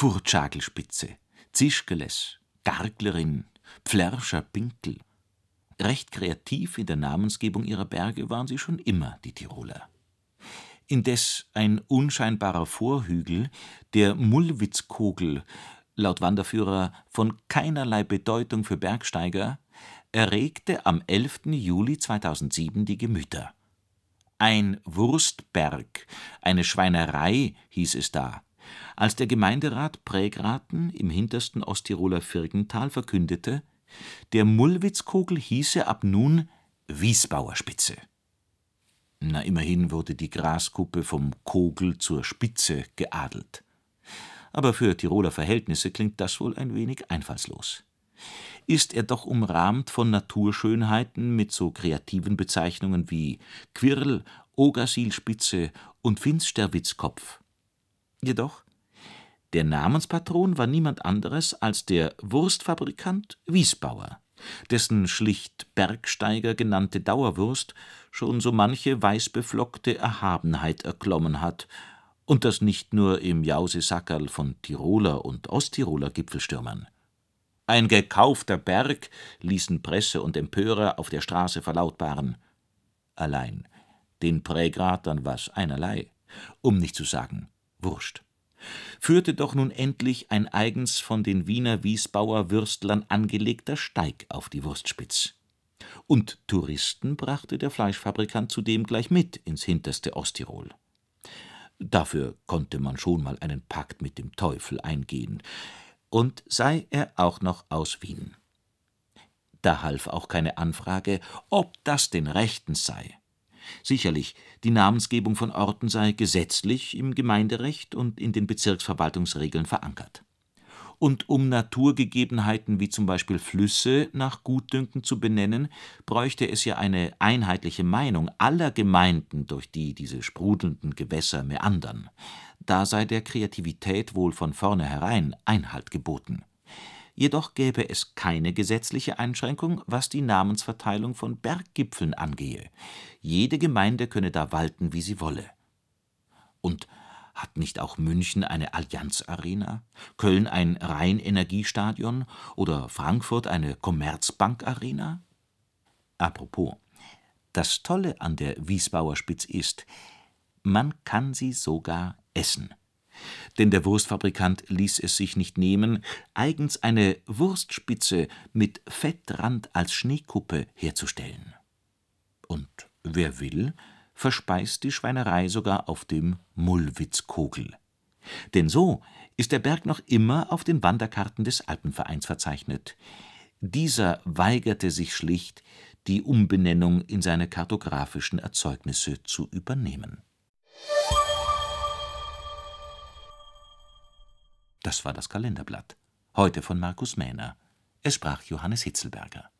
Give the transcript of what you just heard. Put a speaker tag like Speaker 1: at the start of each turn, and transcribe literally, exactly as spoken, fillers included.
Speaker 1: Furtschagelspitze, Zischgeles, Garglerin, Pflärscher Pinkel. Recht kreativ in der Namensgebung ihrer Berge waren sie schon immer, die Tiroler. Indes ein unscheinbarer Vorhügel, der Mullwitzkogel, laut Wanderführer von keinerlei Bedeutung für Bergsteiger, erregte am elften Juli zweitausendsieben die Gemüter. Ein Wurstberg, eine Schweinerei, hieß es da, als der Gemeinderat Prägraten im hintersten Osttiroler Virgental verkündete, der Mullwitzkogel hieße ab nun Wiesbauerspitze. Na, immerhin wurde die Graskuppe vom Kogel zur Spitze geadelt. Aber für Tiroler Verhältnisse klingt das wohl ein wenig einfallslos. Ist er doch umrahmt von Naturschönheiten mit so kreativen Bezeichnungen wie Quirl, Ogersilspitze und Finsterwitzkopf. Jedoch, der Namenspatron war niemand anderes als der Wurstfabrikant Wiesbauer, dessen schlicht Bergsteiger genannte Dauerwurst schon so manche weißbeflockte Erhabenheit erklommen hat, und das nicht nur im Jausesackerl von Tiroler und Osttiroler Gipfelstürmern. Ein gekaufter Berg, ließen Presse und Empörer auf der Straße verlautbaren. Allein den Prägratern war's einerlei, um nicht zu sagen wurscht. Führte doch nun endlich ein eigens von den Wiener Wiesbauer Würstlern angelegter Steig auf die Wurstspitz. Und Touristen brachte der Fleischfabrikant zudem gleich mit ins hinterste Osttirol. Dafür konnte man schon mal einen Pakt mit dem Teufel eingehen, und sei er auch noch aus Wien. Da half auch keine Anfrage, ob das denn rechtens sei. Sicherlich, die Namensgebung von Orten sei gesetzlich im Gemeinderecht und in den Bezirksverwaltungsregeln verankert. Und um Naturgegebenheiten wie zum Beispiel Flüsse nach Gutdünken zu benennen, bräuchte es ja eine einheitliche Meinung aller Gemeinden, durch die diese sprudelnden Gewässer meandern. Da sei der Kreativität wohl von vornherein Einhalt geboten. Jedoch gäbe es keine gesetzliche Einschränkung, was die Namensverteilung von Berggipfeln angehe. Jede Gemeinde könne da walten, wie sie wolle. Und hat nicht auch München eine Allianz-Arena, Köln ein Rheinenergiestadion oder Frankfurt eine Commerzbank-Arena? Apropos, das Tolle an der Wiesbauerspitz ist, man kann sie sogar essen. Denn der Wurstfabrikant ließ es sich nicht nehmen, eigens eine Wurstspitze mit Fettrand als Schneekuppe herzustellen. Und wer will, verspeist die Schweinerei sogar auf dem Mullwitzkogel. Denn so ist der Berg noch immer auf den Wanderkarten des Alpenvereins verzeichnet. Dieser weigerte sich schlicht, die Umbenennung in seine kartografischen Erzeugnisse zu übernehmen. Das war das Kalenderblatt. Heute von Markus Mähner. Es sprach Johannes Hitzelberger.